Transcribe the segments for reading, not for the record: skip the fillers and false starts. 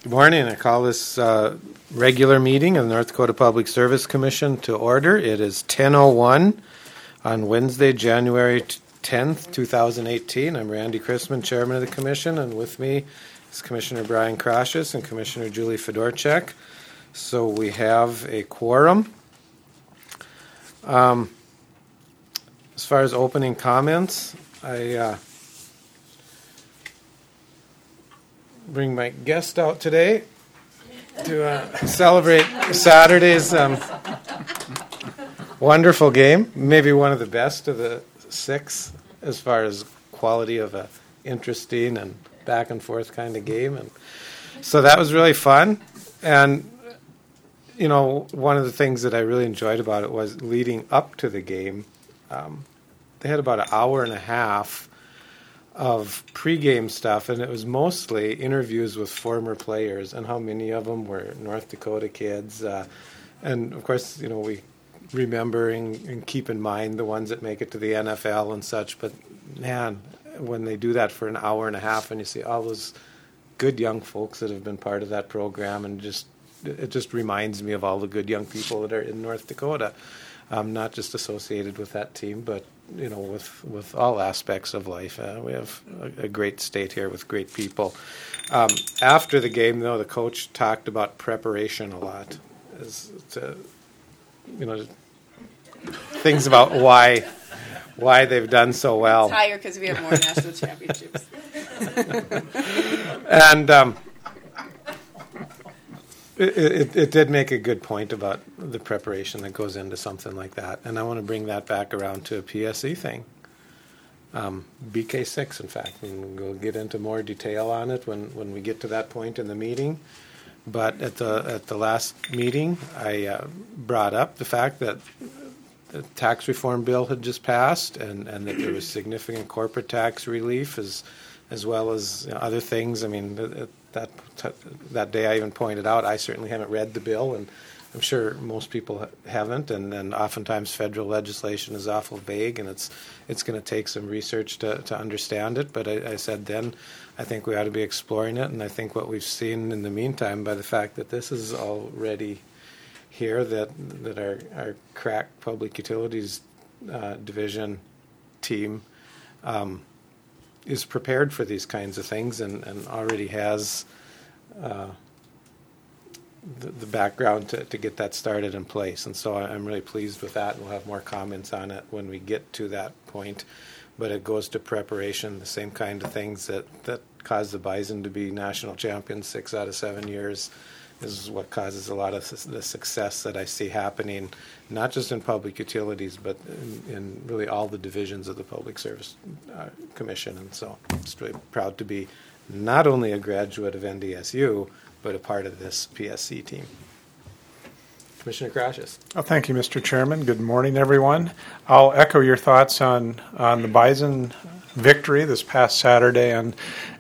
Good morning. I call this regular meeting of the North Dakota Public Service Commission to order. It is 10:01 on Wednesday, January 10th, 2018. I'm Randy Chrisman, Chairman of the Commission, and with me is Commissioner Brian Krashus and Commissioner Julie Fedorchak. So we have a quorum. As far as opening comments, I bring my guest out today to celebrate Saturday's wonderful game, maybe one of the best of the six as far as quality of a interesting and back and forth kind of game. And so that was really fun. And, you know, one of the things that I really enjoyed about it was leading up to the game. They had about an hour and a half of pregame stuff, and it was mostly interviews with former players and how many of them were North Dakota kids. And, of course, you know, we remember and keep in mind the ones that make it to the NFL and such. But, man, when they do that for an hour and a half and you see all those good young folks that have been part of that program, and it just reminds me of all the good young people that are in North Dakota, not just associated with that team, but you know, with all aspects of life. We have a great state here with great people. After the game, though, the coach talked about preparation a lot. Things about why they've done so well. It's higher because we have more national championships. And it did make a good point about the preparation that goes into something like that. And I want to bring that back around to a PSE thing. BK6, in fact. We'll get into more detail on it when we get to that point in the meeting. But at the last meeting, I brought up the fact that the tax reform bill had just passed and that there was significant corporate tax relief as well as other things. I mean, that day I even pointed out I certainly haven't read the bill, and I'm sure most people haven't, and oftentimes federal legislation is awful vague, and it's going to take some research to understand it. But I said then I think we ought to be exploring it, and I think what we've seen in the meantime by the fact that this is already here, that our crack public utilities division team is prepared for these kinds of things and already has the background to get that started in place. And so I'm really pleased with that, and we'll have more comments on it when we get to that point. But it goes to preparation, the same kind of things that caused the Bison to be national champions 6 out of 7 years is what causes a lot of the success that I see happening, not just in public utilities, but in really all the divisions of the Public Service Commission. And so I'm just really proud to be not only a graduate of NDSU, but a part of this PSC team. Commissioner Krashus. Oh, thank you, Mr. Chairman. Good morning, everyone. I'll echo your thoughts on the Bison victory this past Saturday, and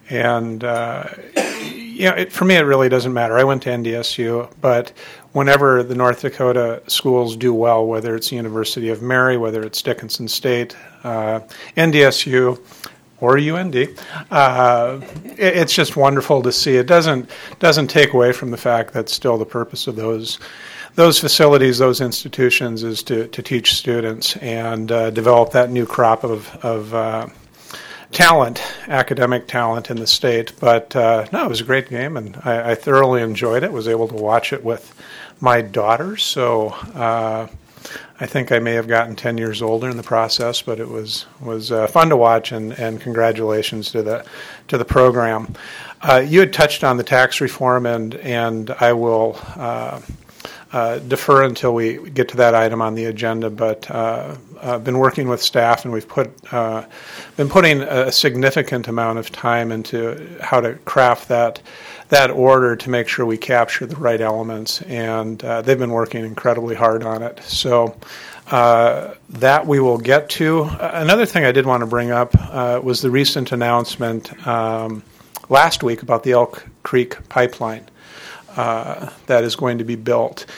for me, it really doesn't matter. I went to NDSU, but whenever the North Dakota schools do well, whether it's the University of Mary, whether it's Dickinson State, NDSU, or UND, it's just wonderful to see. It doesn't take away from the fact that still the purpose of those facilities, those institutions, is to teach students and develop that new crop of talent, academic talent in the state. But no, it was a great game, and I thoroughly enjoyed it. Was able to watch it with my daughter, so I think I may have gotten 10 years older in the process. But it was fun to watch, and congratulations to the program. You had touched on the tax reform, and I will defer until we get to that item on the agenda, but I've been working with staff, and we've been putting a significant amount of time into how to craft that order to make sure we capture the right elements, and they've been working incredibly hard on it. So that we will get to. Another thing I did want to bring up was the recent announcement last week about the Elk Creek pipeline that is going to be built.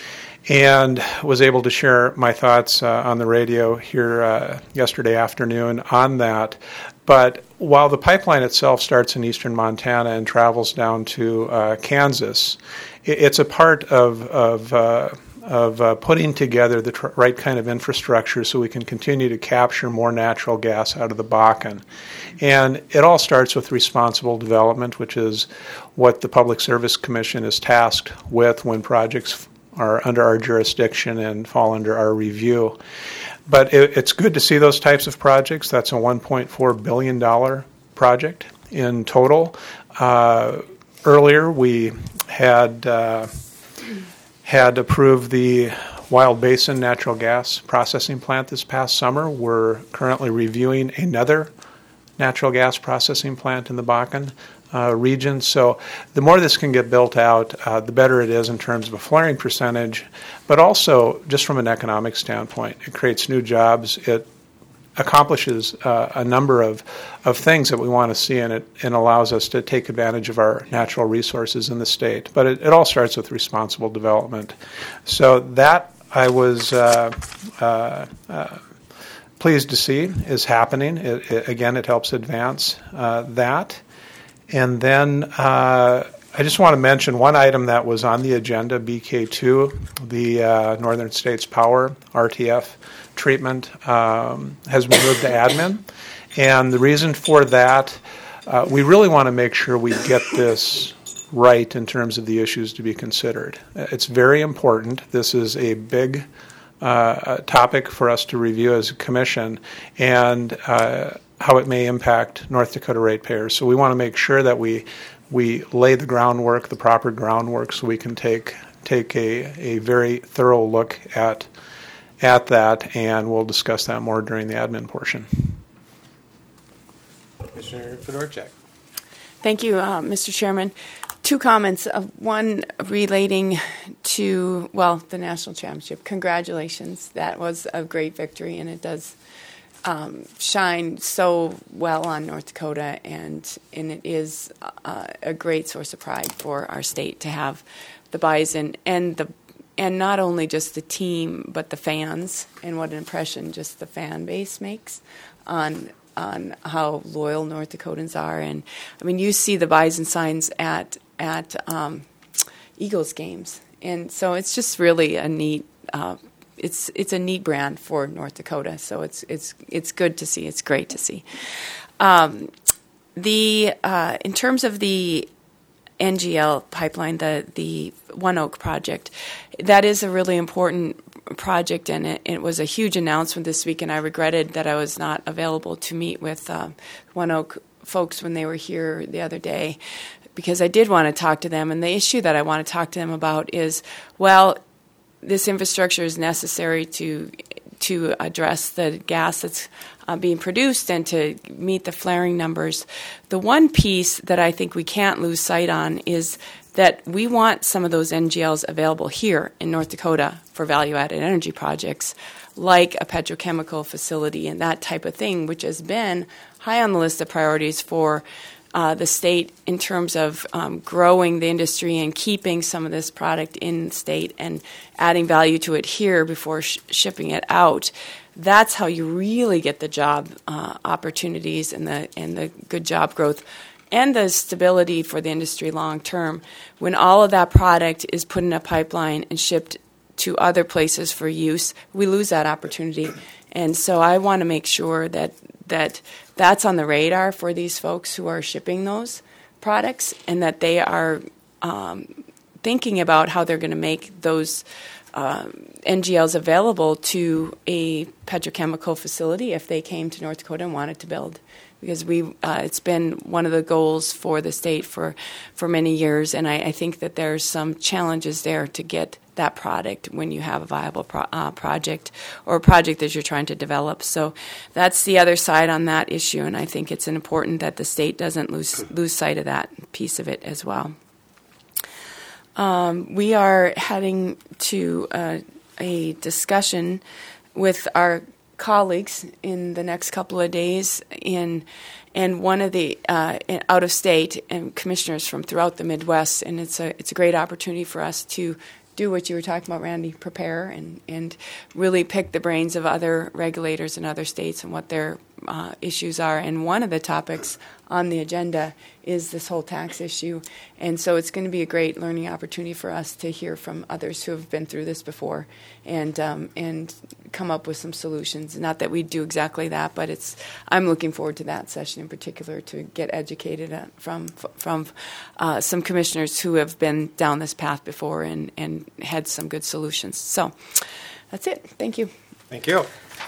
and was able to share my thoughts on the radio here yesterday afternoon on that. But while the pipeline itself starts in eastern Montana and travels down to Kansas, it's a part of putting together the right kind of infrastructure so we can continue to capture more natural gas out of the Bakken. And it all starts with responsible development, which is what the Public Service Commission is tasked with when projects are under our jurisdiction and fall under our review. But it's good to see those types of projects. That's a $1.4 billion project in total. Earlier, we had approved the Wild Basin natural gas processing plant this past summer. We're currently reviewing another natural gas processing plant in the Bakken region. So the more this can get built out, the better it is in terms of a flaring percentage, but also just from an economic standpoint. It creates new jobs. It accomplishes a number of things that we want to see in it and allows us to take advantage of our natural resources in the state. But it all starts with responsible development. So that I was pleased to see is happening. Again, it helps advance that. And then I just want to mention one item that was on the agenda, BK2, the Northern States Power, RTF treatment, has been moved to admin. And the reason for that, we really want to make sure we get this right in terms of the issues to be considered. It's very important. This is a big topic for us to review as a commission, and how it may impact North Dakota ratepayers. So we want to make sure that we lay the groundwork, the proper groundwork, so we can take a very thorough look at that, and we'll discuss that more during the admin portion. Commissioner Fedorchak. Thank you, Mr. Chairman. Two comments. One relating to, the national championship. Congratulations. That was a great victory, and it does shine so well on North Dakota, and it is a great source of pride for our state to have the Bison and not only just the team but the fans, and what an impression just the fan base makes on how loyal North Dakotans are. And I mean, you see the Bison signs at Eagles games, and so it's just really a neat. It's a neat brand for North Dakota, so it's good to see. It's great to see. In terms of the NGL pipeline, the One Oak project, that is a really important project, and it was a huge announcement this week, and I regretted that I was not available to meet with One Oak folks when they were here the other day, because I did want to talk to them, and the issue that I want to talk to them about is, this infrastructure is necessary to address the gas that's being produced and to meet the flaring numbers. The one piece that I think we can't lose sight on is that we want some of those NGLs available here in North Dakota for value-added energy projects, like a petrochemical facility and that type of thing, which has been high on the list of priorities for the state in terms of growing the industry and keeping some of this product in the state and adding value to it here before shipping it out. That's how you really get the job opportunities and the good job growth and the stability for the industry long term. When all of that product is put in a pipeline and shipped to other places for use, we lose that opportunity. And so I want to make sure that that's on the radar for these folks who are shipping those products, and that they are thinking about how they're going to make those NGLs available to a petrochemical facility if they came to North Dakota and wanted to build. Because it's been one of the goals for the state for many years, and I think that there's some challenges there to get that product when you have a viable project or a project that you're trying to develop. So that's the other side on that issue, and I think it's important that the state doesn't lose sight of that piece of it as well. We are heading to a discussion with our colleagues in the next couple of days and one of the out of state and commissioners from throughout the Midwest, and it's a great opportunity for us to do what you were talking about, Randy, prepare and really pick the brains of other regulators in other states and what their issues are. And one of the topics on the agenda is this whole tax issue. And so it's going to be a great learning opportunity for us to hear from others who have been through this before and come up with some solutions. Not that we do exactly that, but I'm looking forward to that session in particular to get educated from some commissioners who have been down this path before and had some good solutions. So that's it. Thank you. Thank you.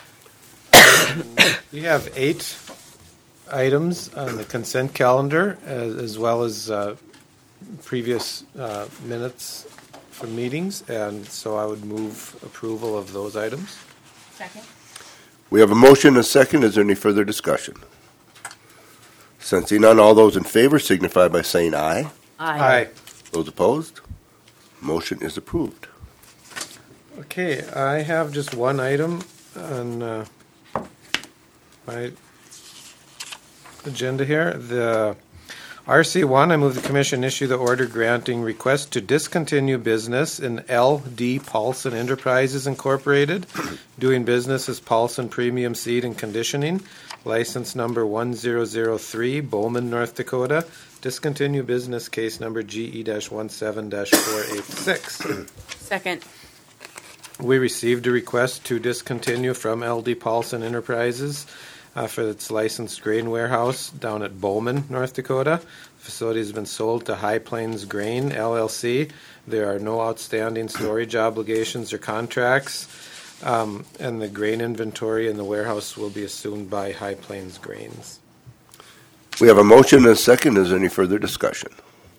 You have 8 items on the consent calendar, as well as previous minutes from meetings, and so I would move approval of those items. Second. We have a motion and a second. Is there any further discussion? Sensing none, all those in favor signify by saying aye. Aye. Those opposed? Motion is approved. Okay, I have just one item on my agenda here. The RC1, I move the Commission issue the order granting request to discontinue business in L.D. Paulson Enterprises Incorporated, doing business as Paulson Premium Seed and Conditioning, license number 1003, Bowman, North Dakota. Discontinue business case number GE-17-486. Second. We received a request to discontinue from L.D. Paulson Enterprises for its licensed grain warehouse down at Bowman, North Dakota. The facility has been sold to High Plains Grain, LLC. There are no outstanding storage obligations or contracts, and the grain inventory in the warehouse will be assumed by High Plains Grains. We have a motion and a second. Is there any further discussion?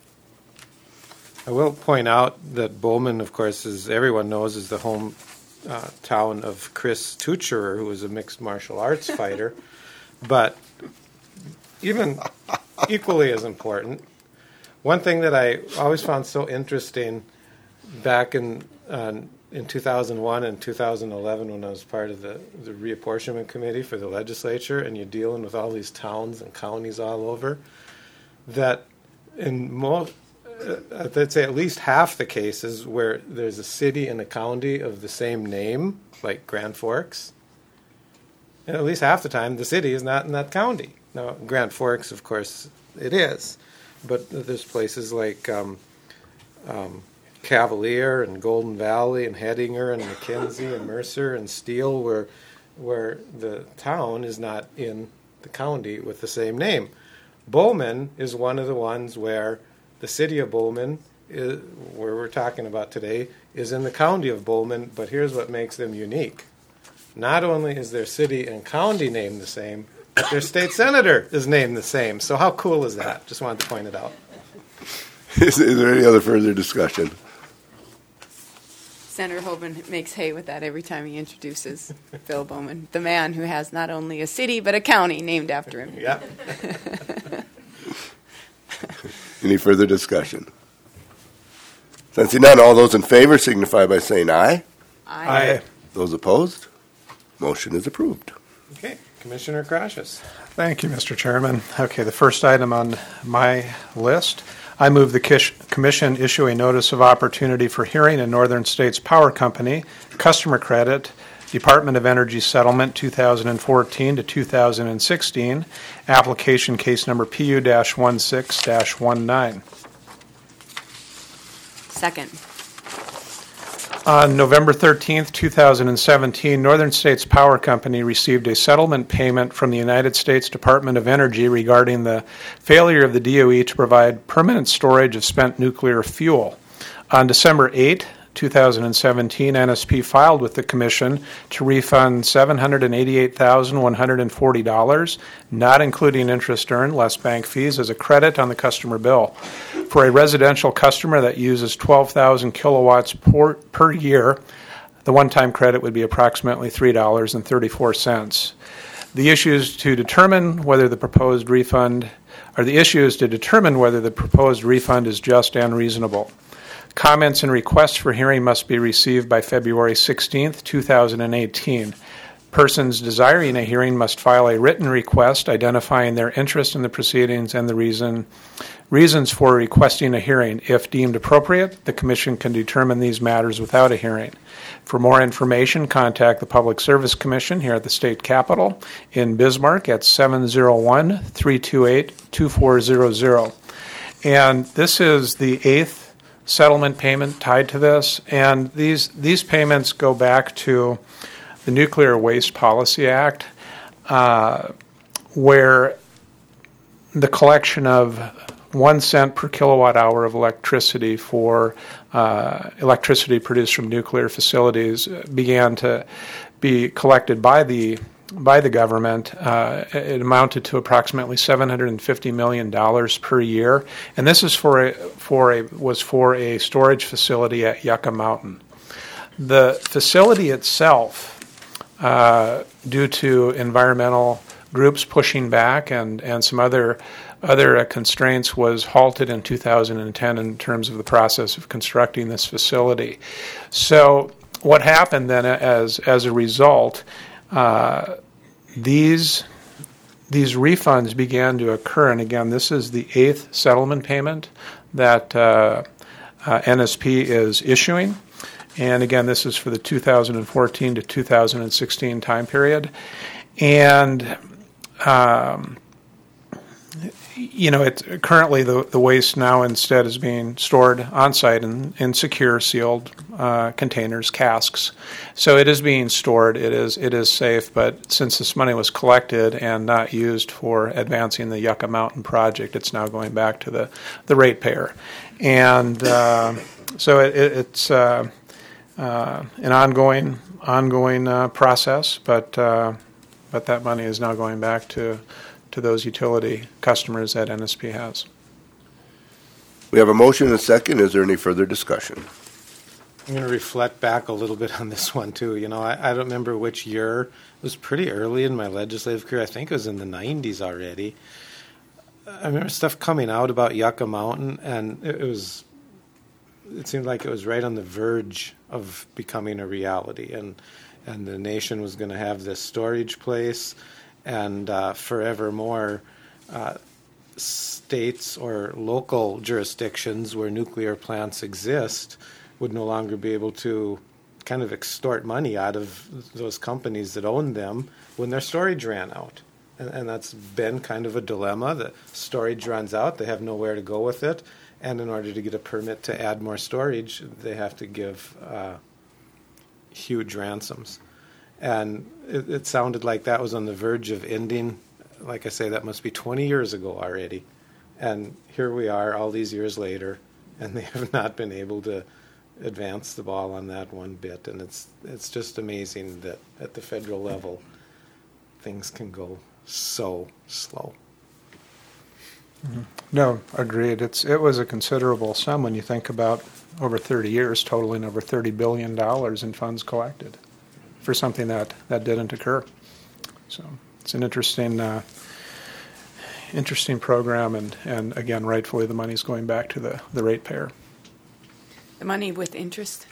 I will point out that Bowman, of course, as everyone knows, is the home town of Chris Tucherer, who was a mixed martial arts fighter. But even equally as important, one thing that I always found so interesting back in 2001 and 2011 when I was part of the reapportionment committee for the legislature, and you're dealing with all these towns and counties all over, that in most, I'd say at least half the cases where there's a city and a county of the same name, like Grand Forks, and at least half the time the city is not in that county. Now, Grand Forks, of course, it is, but there's places like Cavalier and Golden Valley and Hettinger and McKenzie and Mercer and Steele where the town is not in the county with the same name. Bowman is one of the ones where the city of Bowman, where we're talking about today, is in the county of Bowman, but here's what makes them unique. Not only is their city and county named the same, but their state senator is named the same. So how cool is that? Just wanted to point it out. Is there any other further discussion? Senator Hoban makes hay with that every time he introduces Phil Bowman, the man who has not only a city but a county named after him. Yeah. Any further discussion? Sensing none, all those in favor signify by saying aye. Aye. Those opposed? Motion is approved. Okay, Commissioner Crashes. Thank you, Mr. Chairman. Okay, the first item on my list, I move the Commission issue a notice of opportunity for hearing in Northern States Power Company, customer credit, Department of Energy settlement 2014 to 2016, application case number PU-16-19. Second. On November 13th, 2017, Northern States Power Company received a settlement payment from the United States Department of Energy regarding the failure of the DOE to provide permanent storage of spent nuclear fuel. On December 8, 2017, NSP filed with the Commission to refund $788,140, not including interest earned, less bank fees, as a credit on the customer bill. For a residential customer that uses 12,000 kilowatts per year, the one-time credit would be approximately $3.34. The issue is to determine whether the proposed refund is just and reasonable. Comments and requests for hearing must be received by February 16th, 2018. Persons desiring a hearing must file a written request identifying their interest in the proceedings and the reasons for requesting a hearing. If deemed appropriate, the Commission can determine these matters without a hearing. For more information, contact the Public Service Commission here at the State Capitol in Bismarck at 701-328-2400. And this is the 8th settlement payment tied to this, and these payments go back to the Nuclear Waste Policy Act, where the collection of 1 cent per kilowatt hour of electricity for electricity produced from nuclear facilities began to be collected by the government. It amounted to approximately $750 million per year, and this is was for a storage facility at Yucca Mountain. The facility itself, due to environmental groups pushing back and some other constraints, was halted in 2010 in terms of the process of constructing this facility. So what happened then as a result, these refunds began to occur, and again, this is the 8th settlement payment that NSP is issuing. And again, this is for the 2014 to 2016 time period. And, currently the waste now instead is being stored on site in secure, sealed containers, casks. So it is being stored. It is safe. But since this money was collected and not used for advancing the Yucca Mountain project, it's now going back to the ratepayer. And so it's an ongoing process, but that money is now going back to those utility customers that NSP has. We have a motion and a second. Is there any further discussion? I'm going to reflect back a little bit on this one, too. I don't remember which year. It was pretty early in my legislative career. I think it was in the 90s already. I remember stuff coming out about Yucca Mountain, and it seemed like it was right on the verge of becoming a reality, and the nation was going to have this storage place, and forevermore states or local jurisdictions where nuclear plants exist would no longer be able to kind of extort money out of those companies that own them when their storage ran out. And that's been kind of a dilemma. The storage runs out, they have nowhere to go with it, and in order to get a permit to add more storage, they have to give huge ransoms. And it sounded like that was on the verge of ending. Like I say, that must be 20 years ago already. And here we are all these years later, and they have not been able to advance the ball on that one bit. And it's just amazing that at the federal level, things can go so slow. Mm-hmm. No, agreed. It was a considerable sum when you think about over 30 years, totaling over $30 billion in funds collected for something that didn't occur. So it's an interesting program, and again, rightfully, the money's going back to the ratepayer. The money with interest?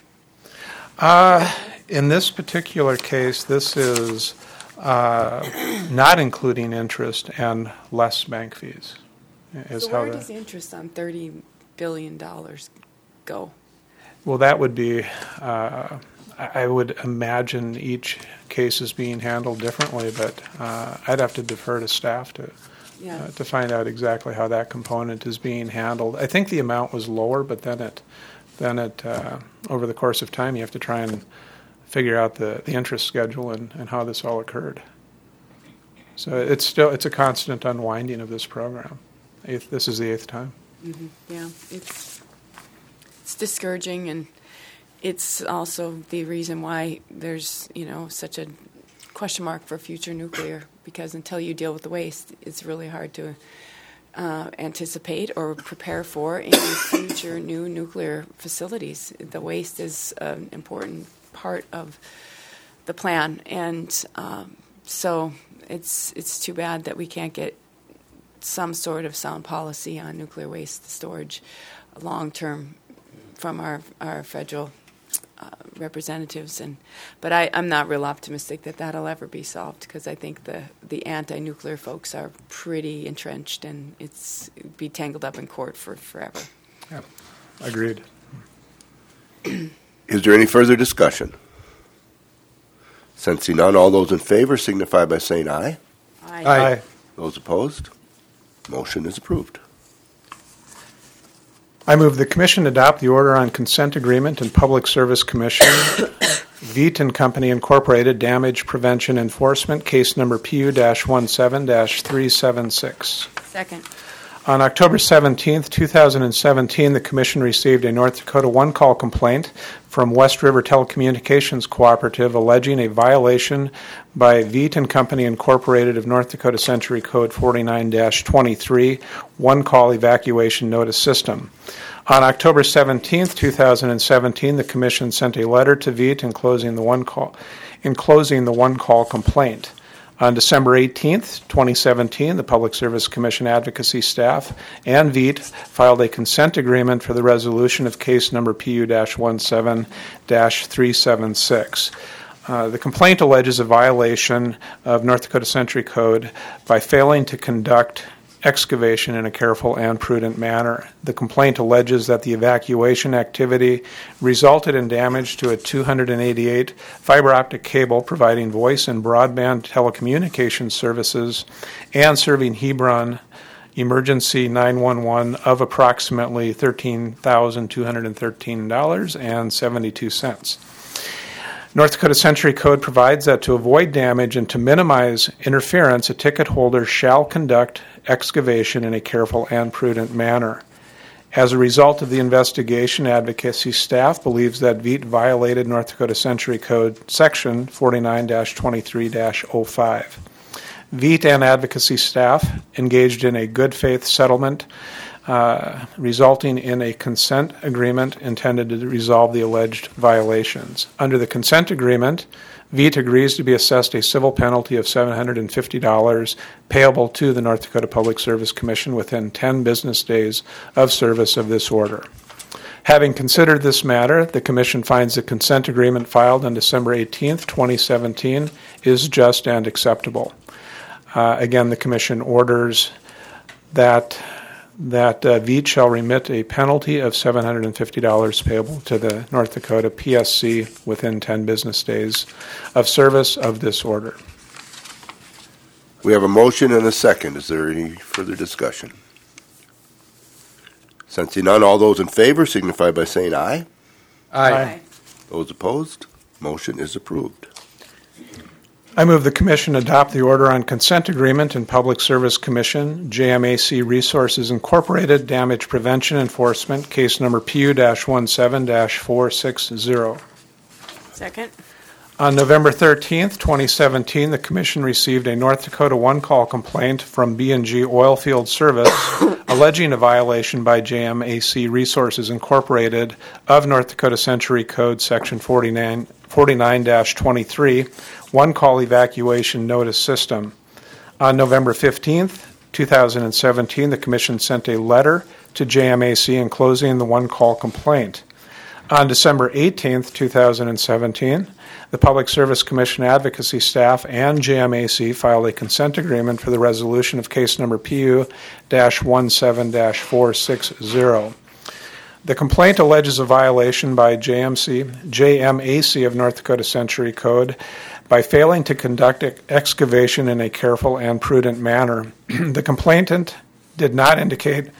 In this particular case, this is not including interest and less bank fees. So where does interest on $30 billion go? Well, that would be, I would imagine each case is being handled differently, but I'd have to defer to staff to find out exactly how that component is being handled. I think the amount was lower, but then it over the course of time, you have to try and figure out the interest schedule and how this all occurred. So it's a constant unwinding of this program. This is the 8th time. Mm-hmm. Yeah, it's discouraging, and it's also the reason why there's such a question mark for future nuclear, because until you deal with the waste, it's really hard to anticipate or prepare for any future new nuclear facilities. The waste is an important part of the plan, and so it's too bad that we can't get some sort of sound policy on nuclear waste storage long term from our federal representatives, but I'm not real optimistic that that'll ever be solved, because I think the anti-nuclear folks are pretty entrenched, and it's be tangled up in court for forever. Yeah, agreed. Is there any further discussion? Sensing none, all those in favor signify by saying aye. Aye. Those opposed? Motion is approved. I move the Commission adopt the order on consent agreement and Public Service Commission, Veet and Company Incorporated, Damage Prevention Enforcement, case number PU-17-376. Second. On October 17, 2017, the Commission received a North Dakota one-call complaint from West River Telecommunications Cooperative alleging a violation by Veet and Company Incorporated of North Dakota Century Code 49-23, one-call evacuation notice system. On October 17, 2017, the Commission sent a letter to Veet enclosing the one-call complaint. On December 18, 2017, the Public Service Commission advocacy staff and Veet filed a consent agreement for the resolution of case number PU-17-376. The complaint alleges a violation of North Dakota Century Code by failing to conduct excavation in a careful and prudent manner. The complaint alleges that the evacuation activity resulted in damage to a 288 fiber optic cable providing voice and broadband telecommunications services and serving Hebron Emergency 911 of approximately $13,213.72. North Dakota Century Code provides that to avoid damage and to minimize interference, a ticket holder shall conduct excavation in a careful and prudent manner. As a result of the investigation, advocacy staff believes that Veet violated North Dakota Century Code section 49-23-05. Veet and advocacy staff engaged in a good faith settlement resulting in a consent agreement intended to resolve the alleged violations. Under the consent agreement, Veet agrees to be assessed a civil penalty of $750 payable to the North Dakota Public Service Commission within 10 business days of service of this order. Having considered this matter, the Commission finds the consent agreement filed on December 18, 2017 is just and acceptable. Again, the Commission orders that Veet shall remit a penalty of $750 payable to the North Dakota PSC within 10 business days of service of this order. We have a motion and a second. Is there any further discussion? Sensing none, all those in favor signify by saying aye. Aye. Those opposed? Motion is approved. I move the Commission adopt the order on consent agreement and Public Service Commission, JMAC Resources Incorporated, Damage Prevention Enforcement, case number PU-17-460. Second. On November 13, 2017, the Commission received a North Dakota one-call complaint from B&G Oilfield Service alleging a violation by JMAC Resources Incorporated of North Dakota Century Code Section 49-23, one-call evacuation notice system. On November 15, 2017, the Commission sent a letter to JMAC enclosing the one-call complaint. On December 18, 2017, the Public Service Commission advocacy staff and JMAC filed a consent agreement for the resolution of case number PU-17-460. The complaint alleges a violation by JMAC of North Dakota Century Code by failing to conduct excavation in a careful and prudent manner. The complainant did not indicate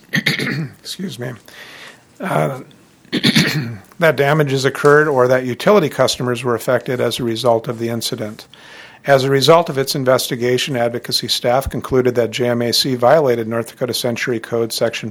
that damages occurred or that utility customers were affected as a result of the incident. As a result of its investigation, advocacy staff concluded that JMAC violated North Dakota Century Code Section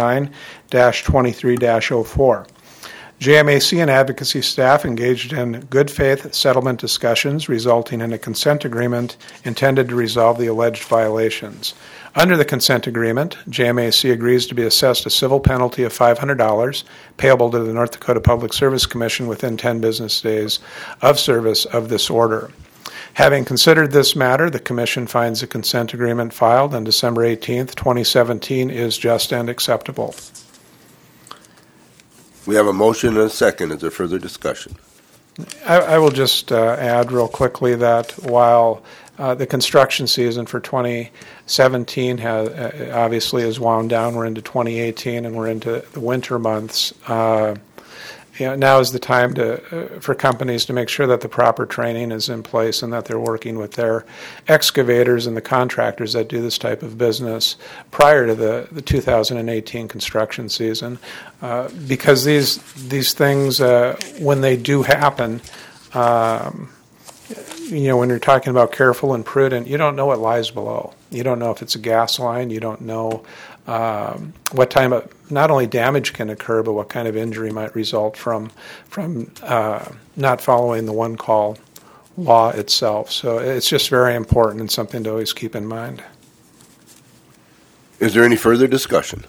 49-23-04. JMAC and advocacy staff engaged in good faith settlement discussions, resulting in a consent agreement intended to resolve the alleged violations. Under the consent agreement, JMAC agrees to be assessed a civil penalty of $500 payable to the North Dakota Public Service Commission within 10 business days of service of this order. Having considered this matter, the Commission finds the consent agreement filed on December 18, 2017 is just and acceptable. We have a motion and a second. Is there further discussion? I will just add real quickly that while the construction season for 2017 has obviously is wound down, we're into 2018 and we're into the winter months. Now is the time for companies to make sure that the proper training is in place and that they're working with their excavators and the contractors that do this type of business prior to the 2018 construction season, because these things, when they do happen, when you're talking about careful and prudent, you don't know what lies below. You don't know if it's a gas line. You don't know what time of not only damage can occur, but what kind of injury might result from not following the one call law itself. So it's just very important and something to always keep in mind. Is there any further discussion?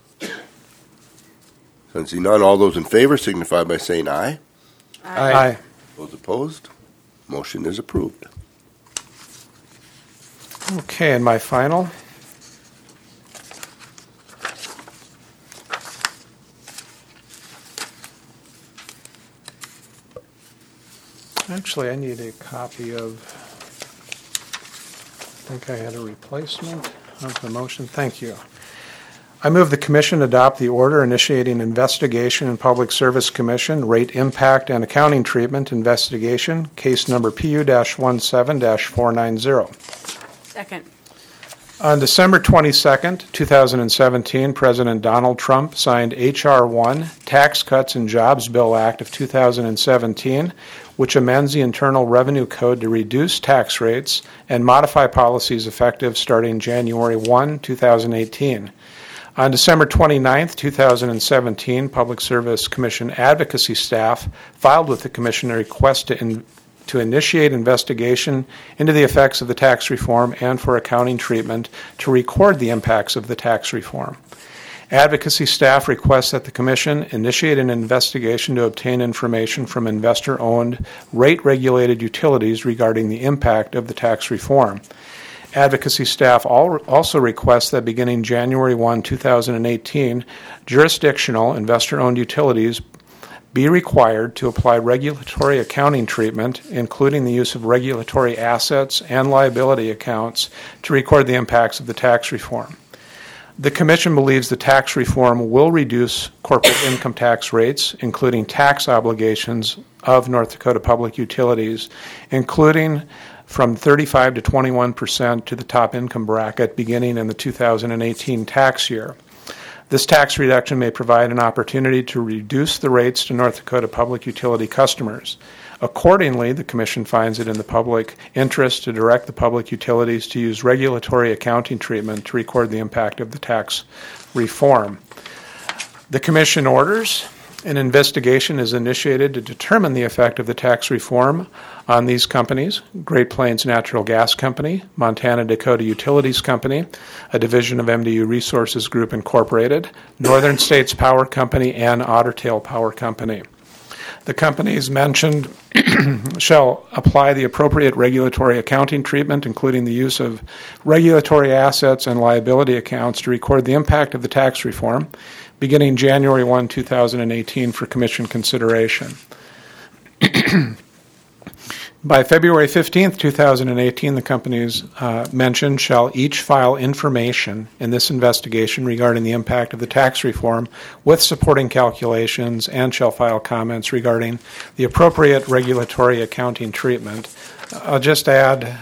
Sensing none, all those in favor signify by saying aye. Aye. Those opposed? Motion is approved. Okay, and my final. Actually, I need a copy of, I think I had a replacement of the motion. Thank you. I move the Commission adopt the order initiating investigation in Public Service Commission, rate impact and accounting treatment investigation, case number PU-17-490. Second. On December 22nd, 2017, President Donald Trump signed H.R. 1, Tax Cuts and Jobs Bill Act of 2017, which amends the Internal Revenue Code to reduce tax rates and modify policies effective starting January 1, 2018. On December 29th, 2017, Public Service Commission advocacy staff filed with the Commission a request to initiate investigation into the effects of the tax reform and for accounting treatment to record the impacts of the tax reform. Advocacy staff requests that the Commission initiate an investigation to obtain information from investor-owned, rate-regulated utilities regarding the impact of the tax reform. Advocacy staff also requests that beginning January 1, 2018, jurisdictional investor-owned utilities be required to apply regulatory accounting treatment, including the use of regulatory assets and liability accounts, to record the impacts of the tax reform. The Commission believes the tax reform will reduce corporate income tax rates, including tax obligations of North Dakota Public Utilities, including from 35 to 21% to the top income bracket beginning in the 2018 tax year. This tax reduction may provide an opportunity to reduce the rates to North Dakota Public Utility customers. Accordingly, the Commission finds it in the public interest to direct the public utilities to use regulatory accounting treatment to record the impact of the tax reform. The Commission orders an investigation is initiated to determine the effect of the tax reform on these companies: Great Plains Natural Gas Company, Montana Dakota Utilities Company, a division of MDU Resources Group Incorporated, Northern States Power Company, and Otter Tail Power Company. The companies mentioned shall apply the appropriate regulatory accounting treatment, including the use of regulatory assets and liability accounts, to record the impact of the tax reform, beginning January 1, 2018, for Commission consideration. By February 15, 2018, the companies mentioned shall each file information in this investigation regarding the impact of the tax reform with supporting calculations, and shall file comments regarding the appropriate regulatory accounting treatment. I'll just add,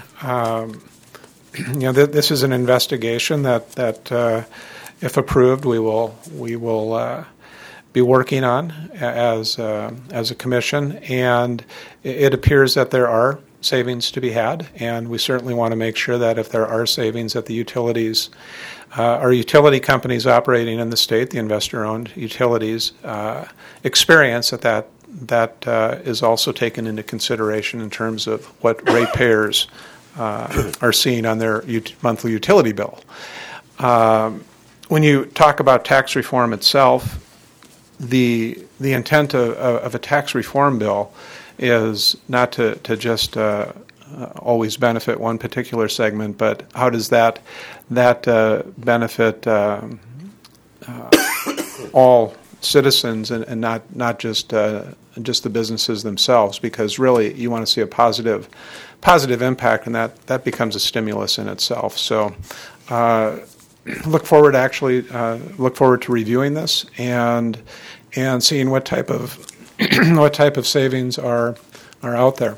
this is an investigation that if approved, we will be working on as a commission, and it appears that there are savings to be had, and we certainly want to make sure that if there are savings that the utilities, our utility companies operating in the state, the investor-owned utilities, experience that is also taken into consideration in terms of what ratepayers are seeing on their monthly utility bill. When you talk about tax reform itself, the intent of a tax reform bill is not to just always benefit one particular segment, but how does that benefit all citizens and not just the businesses themselves, because really you want to see a positive impact, and that becomes a stimulus in itself. So look forward to reviewing this and seeing what type of savings are out there.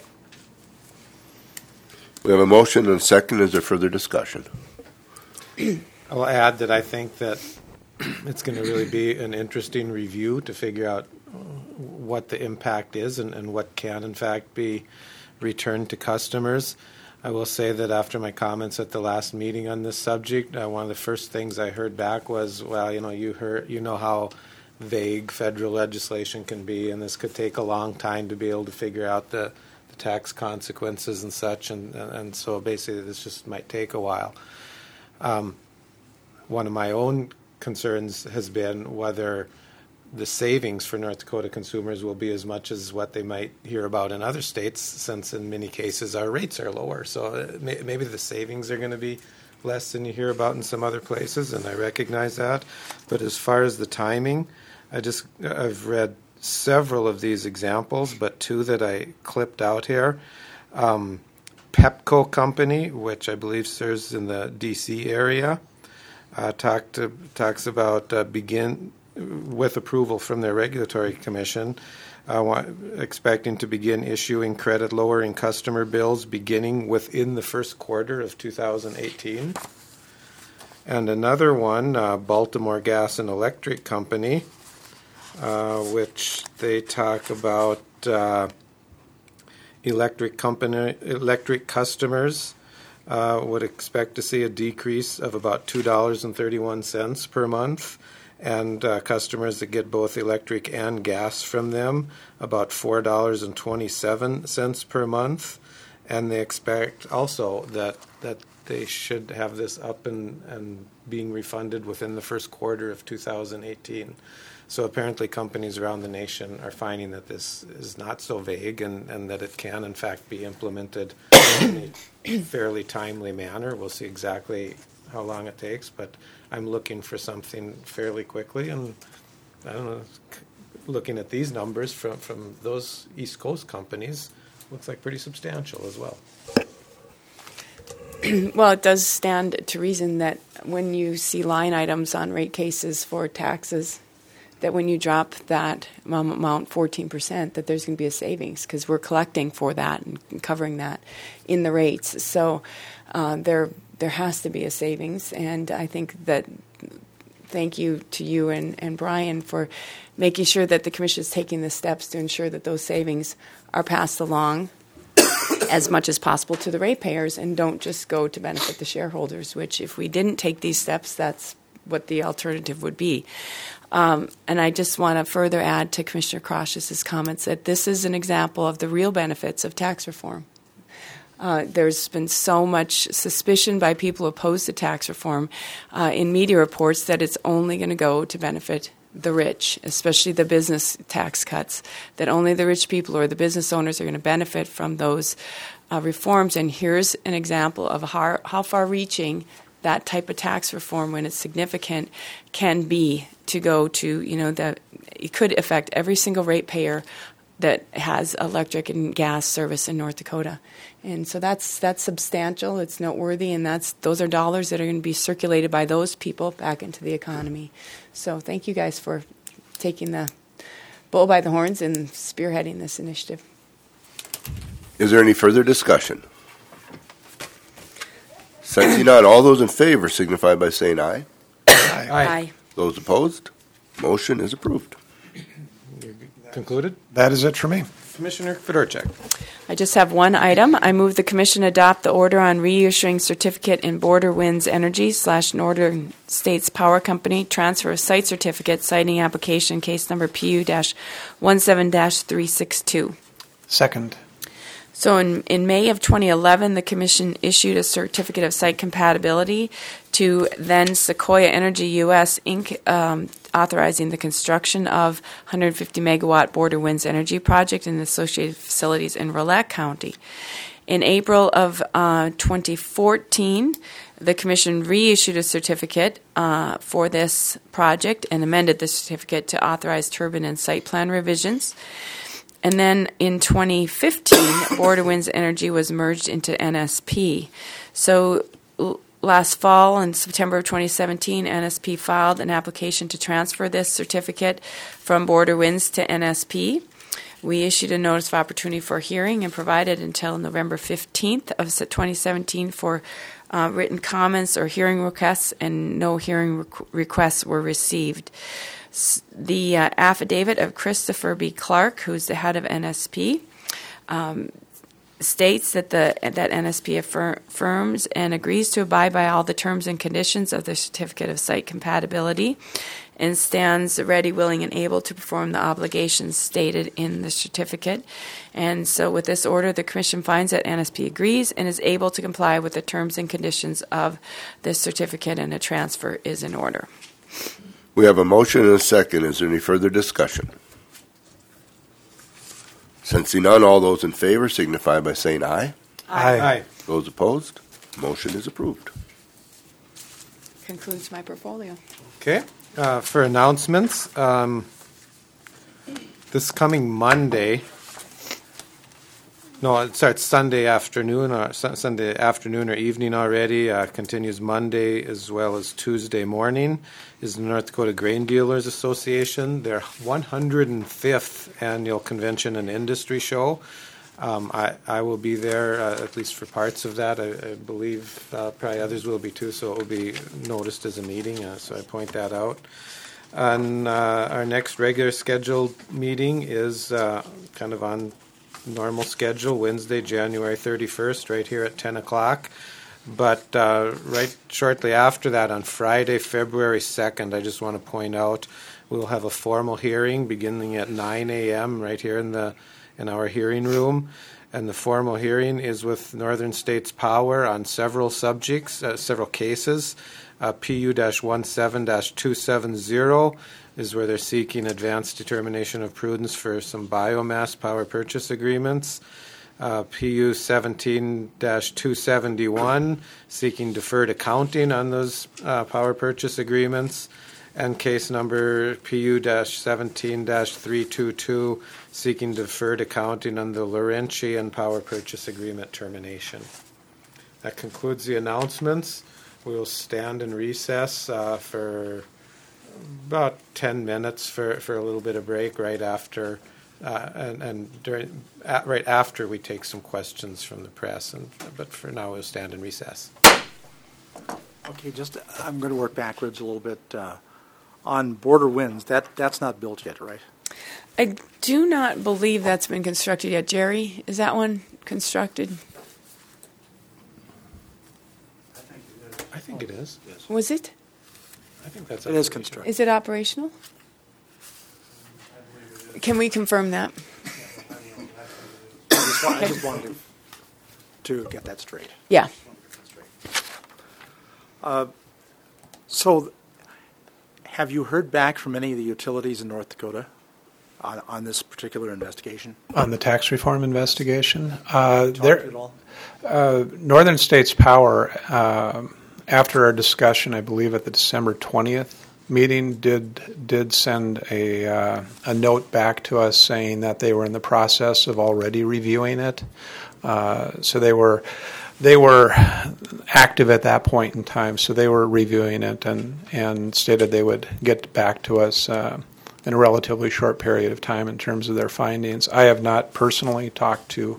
We have a motion and a second. Is there further discussion? I'll add that I think that it's going to really be an interesting review to figure out what the impact is and what can, in fact, be returned to customers. I will say that after my comments at the last meeting on this subject, one of the first things I heard back was, well, you know how vague federal legislation can be, and this could take a long time to be able to figure out the tax consequences and such, and so basically this just might take a while. One of my own concerns has been whether the savings for North Dakota consumers will be as much as what they might hear about in other states, since in many cases our rates are lower. So maybe the savings are going to be less than you hear about in some other places, and I recognize that. But as far as the timing, I've read several of these examples, but two that I clipped out here. Pepco Company, which I believe serves in the D.C. area, talks about begin with approval from their regulatory commission, expecting to begin issuing credit lowering customer bills beginning within the first quarter of 2018. And another one, Baltimore Gas and Electric Company, which they talk about electric customers would expect to see a decrease of about $2.31 per month, and customers that get both electric and gas from them about $4.27 per month, and they expect also that they should have this up and being refunded within the first quarter of 2018. So apparently companies around the nation are finding that this is not so vague and that it can, in fact, be implemented in a fairly timely manner. We'll see exactly how long it takes, but I'm looking for something fairly quickly. And I don't know, looking at these numbers from those East Coast companies, looks like pretty substantial as well. Well, it does stand to reason that when you see line items on rate cases for taxes, that when you drop that amount 14%, that there's going to be a savings, because we're collecting for that and covering that in the rates. So there has to be a savings, and I think that thank you to you and Brian for making sure that the Commission is taking the steps to ensure that those savings are passed along as much as possible to the ratepayers and don't just go to benefit the shareholders, which if we didn't take these steps, that's what the alternative would be. And I just want to further add to Commissioner Krosh's comments that this is an example of the real benefits of tax reform. There's been so much suspicion by people opposed to tax reform in media reports that it's only going to go to benefit the rich, especially the business tax cuts, that only the rich people or the business owners are going to benefit from those reforms. And here's an example of how far-reaching that type of tax reform, when it's significant, can be to go to, that it could affect every single ratepayer that has electric and gas service in North Dakota. And so that's substantial, it's noteworthy, and those are dollars that are going to be circulated by those people back into the economy. So thank you guys for taking the bull by the horns and spearheading this initiative. Is there any further discussion? Sensing none, all those in favor signify by saying aye. Aye. Aye. Those opposed, motion is approved. Concluded? That is it for me. Commissioner Fedorchak. I just have one item. I move the Commission adopt the order on reissuing certificate in Border Winds Energy / Northern States Power Company transfer of site certificate citing application case number PU-17-362. Second. So in May of 2011, the Commission issued a certificate of site compatibility to then Sequoia Energy U.S. Inc., authorizing the construction of 150-megawatt Border Winds Energy project and associated facilities in Rolette County. In April of 2014, the Commission reissued a certificate for this project and amended the certificate to authorize turbine and site plan revisions. And then in 2015, Border Winds Energy was merged into NSP. So last fall, in September of 2017, NSP filed an application to transfer this certificate from Border Winds to NSP. We issued a notice of opportunity for hearing and provided until November 15th of 2017 for written comments or hearing requests, and no hearing requests were received. The affidavit of Christopher B. Clark, who's the head of NSP, states that NSP affirms and agrees to abide by all the terms and conditions of the Certificate of Site Compatibility and stands ready, willing, and able to perform the obligations stated in the certificate. And so with this order, the Commission finds that NSP agrees and is able to comply with the terms and conditions of this certificate, and a transfer is in order. We have a motion and a second. Is there any further discussion? Sensing none, all those in favor signify by saying aye. Aye. Those opposed, motion is approved. Concludes my portfolio. Okay. For announcements, this coming Monday, no, it starts Sunday afternoon or evening already, continues Monday as well as Tuesday morning, is the North Dakota Grain Dealers Association, their 105th annual convention and industry show. I will be there, at least for parts of that. I believe probably others will be too, so it will be noticed as a meeting, so I point that out. And our next regular scheduled meeting is kind of on normal schedule, Wednesday, January 31st, right here at 10 o'clock. But right shortly after that, on Friday, February 2nd, I just want to point out, we'll have a formal hearing beginning at 9 a.m. right here in our hearing room. And the formal hearing is with Northern States Power on several subjects, several cases. PU-17-270 is where they're seeking advanced determination of prudence for some biomass power purchase agreements. PU-17-271 seeking deferred accounting on those power purchase agreements. And case number PU-17-322 seeking deferred accounting on the Laurentian power purchase agreement termination. That concludes the announcements. We will stand in recess for about 10 minutes for a little bit of break right after, right after we take some questions from the press. But for now, we'll stand in recess. Okay, I'm going to work backwards a little bit. On Border Winds, that's not built yet, right? I do not believe that's been constructed yet. Jerry, is that one constructed? I think it is. Yes. Was it? I think that's It is constructed. Is it operational? Can we confirm that? I just wanted to get that straight. Yeah. So, have you heard back from any of the utilities in North Dakota on this particular investigation? On the tax reform investigation? Talked at all? Northern States Power, after our discussion, I believe at the December 20th meeting, did send a note back to us saying that they were in the process of already reviewing it. So they were active at that point in time, so they were reviewing it and stated they would get back to us in a relatively short period of time in terms of their findings. I have not personally talked to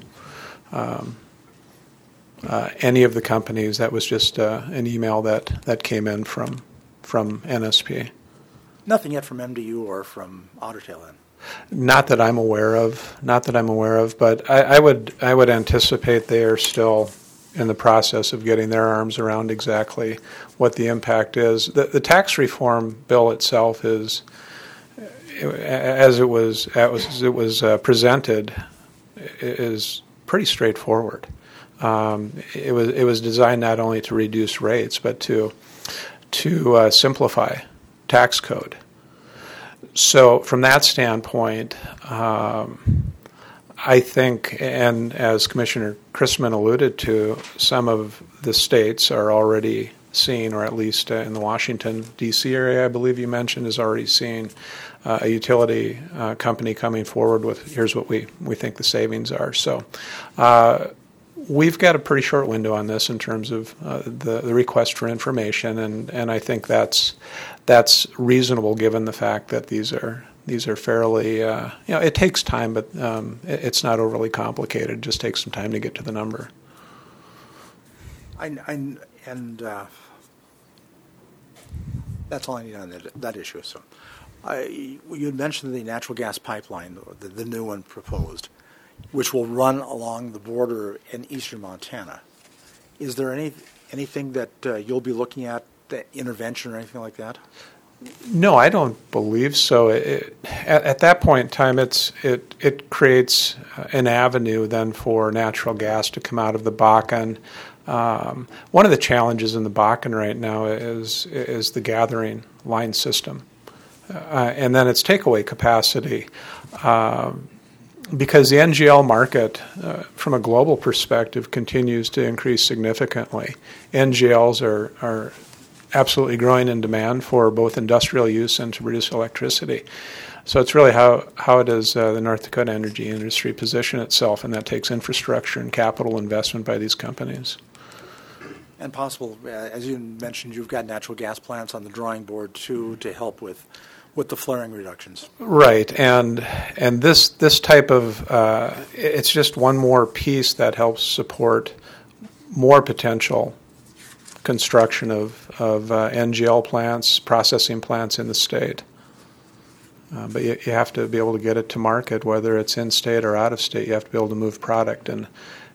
any of the companies. That was just an email that came in from NSP. Nothing yet from MDU or from Otter Tail then? Not that I'm aware of, but I would anticipate they are still in the process of getting their arms around exactly what the impact is. The tax reform bill itself is, as it was presented, is pretty straightforward. It was designed not only to reduce rates, but to simplify tax code. So from that standpoint, I think, and as Commissioner Chrisman alluded to, some of the states are already seeing, or at least in the Washington, D.C. area, I believe you mentioned, is already seeing a utility company coming forward with, here's what we think the savings are. So we've got a pretty short window on this in terms of the request for information, and I think that's reasonable given the fact that these are fairly, it takes time, but it's not overly complicated. It just takes some time to get to the number. That's all I need on that issue. So, you had mentioned the natural gas pipeline, the new one proposed, which will run along the border in eastern Montana. Is there anything that you'll be looking at, the intervention or anything like that? No, I don't believe so. At that point in time, it creates an avenue then for natural gas to come out of the Bakken. One of the challenges in the Bakken right now is the gathering line system, and then its takeaway capacity. Because the NGL market, from a global perspective, continues to increase significantly. NGLs are absolutely growing in demand for both industrial use and to produce electricity. So it's really how does the North Dakota energy industry position itself, and that takes infrastructure and capital investment by these companies. And possible, as you mentioned, you've got natural gas plants on the drawing board too to help with the flaring reductions. Right, and this type of it's just one more piece that helps support more potential construction of NGL plants, processing plants in the state. But you have to be able to get it to market, whether it's in state or out of state. You have to be able to move product, and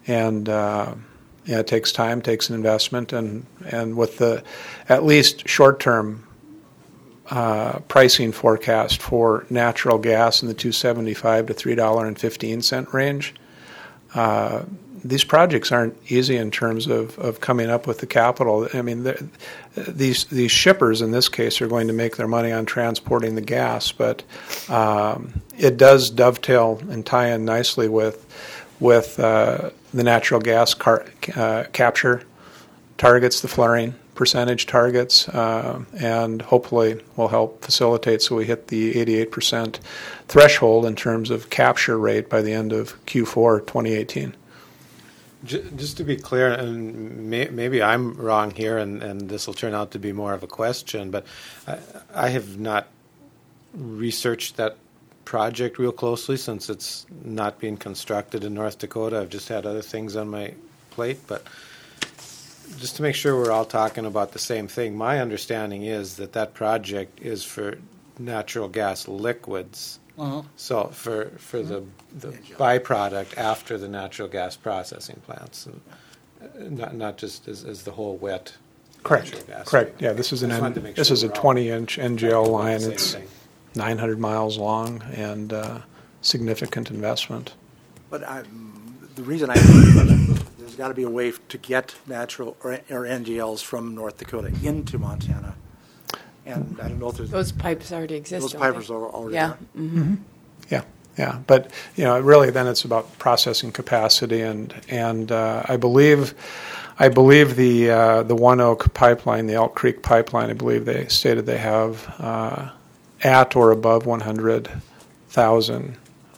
it takes time, takes an investment, and with the at least short-term pricing forecast for natural gas in the $2.75 to $3.15 range. These projects aren't easy in terms of coming up with the capital. I mean, these shippers in this case are going to make their money on transporting the gas, but it does dovetail and tie in nicely with the natural gas capture targets, the flaring percentage targets, and hopefully will help facilitate so we hit the 88% threshold in terms of capture rate by the end of Q4 2018. Just to be clear, and maybe I'm wrong here, and this will turn out to be more of a question, but I have not researched that project real closely since it's not being constructed in North Dakota. I've just had other things on my plate, but just to make sure we're all talking about the same thing, my understanding is that project is for natural gas liquids. Uh-huh. So for the byproduct after the natural gas processing plants, and not just as the whole wet. Correct. Gas. Correct. Yeah, this is a 20-inch NGL line. It's 900 miles long and significant investment. But the reason there's got to be a way to get natural or NGLs from North Dakota into Montana. And I don't know if there's... Those pipes already exist. Those pipes are already there. Mm-hmm. Yeah. But really, then it's about processing capacity, and I believe the One Oak pipeline, the Elk Creek pipeline, I believe they stated they have at or above 100,000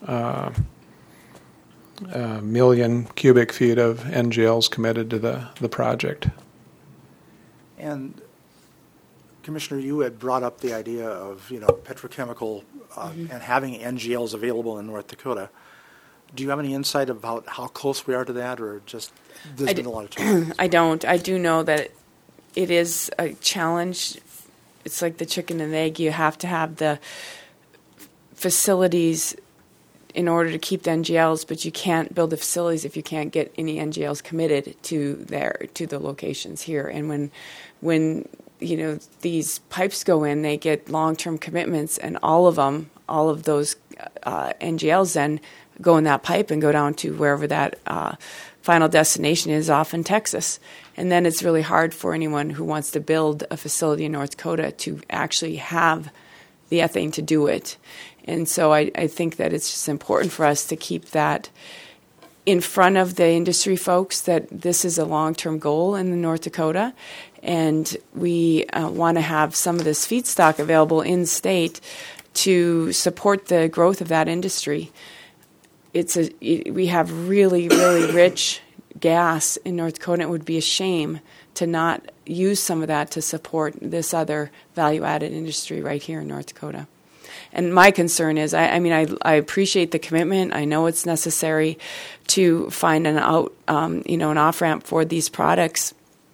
million cubic feet of NGLs committed to the project. And Commissioner, you had brought up the idea of petrochemical and having NGLs available in North Dakota. Do you have any insight about how close we are to that, or just there's been a lot of challenges? I don't. I do know that it is a challenge. It's like the chicken and egg. You have to have the facilities in order to keep the NGLs, but you can't build the facilities if you can't get any NGLs committed to the locations here. And when these pipes go in, they get long-term commitments, and all of those NGLs then go in that pipe and go down to wherever that final destination is, off in Texas. And then it's really hard for anyone who wants to build a facility in North Dakota to actually have ethane to do it. And so I think that it's just important for us to keep that in front of the industry folks, that this is a long-term goal in the North Dakota, and we want to have some of this feedstock available in state to support the growth of that industry. We have really, really rich gas in North Dakota. It would be a shame to not use some of that to support this other value-added industry right here in North Dakota. And my concern is, I appreciate the commitment. I know it's necessary to find an off-ramp for these products.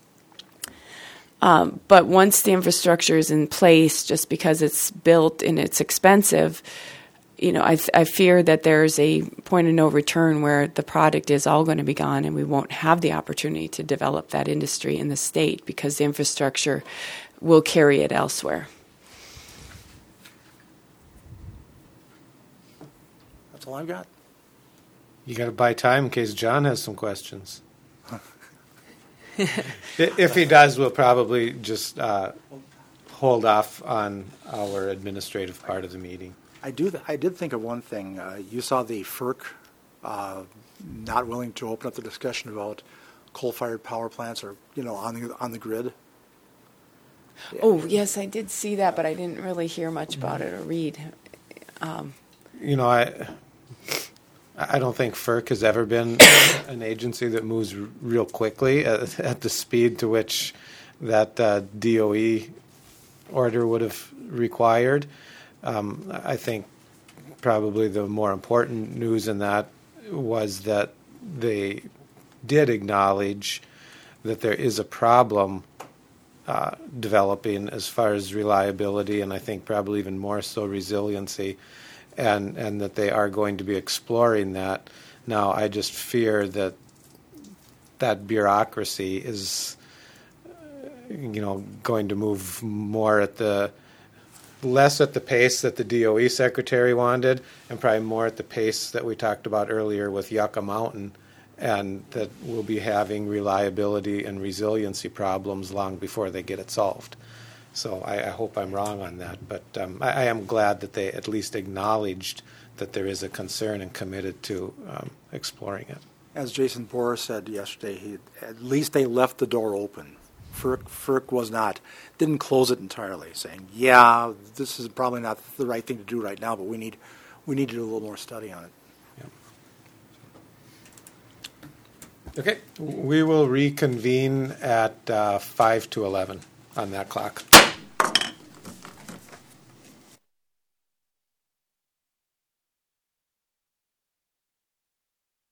But once the infrastructure is in place, just because it's built and it's expensive, I fear that there's a point of no return where the product is all going to be gone and we won't have the opportunity to develop that industry in the state because the infrastructure will carry it elsewhere. That's all I've got. You got to buy time in case John has some questions. If he does, we'll probably just hold off on our administrative part of the meeting. I did think of one thing. You saw the FERC not willing to open up the discussion about coal-fired power plants or on the grid. Oh yes, I did see that, but I didn't really hear much about it or read. I don't think FERC has ever been an agency that moves real quickly at the speed to which that DOE order would have required. I think probably the more important news in that was that they did acknowledge that there is a problem developing as far as reliability, and I think probably even more so resiliency, and that they are going to be exploring that. Now, I just fear that bureaucracy is, going to move more less at the pace that the DOE secretary wanted, and probably more at the pace that we talked about earlier with Yucca Mountain, and that we'll be having reliability and resiliency problems long before they get it solved. So I hope I'm wrong on that, but I am glad that they at least acknowledged that there is a concern and committed to exploring it. As Jason Bohr said yesterday, at least they left the door open. FERC didn't close it entirely, saying, yeah, this is probably not the right thing to do right now, but we need to do a little more study on it. Yeah. Okay, we will reconvene at 5 to 11 on that clock.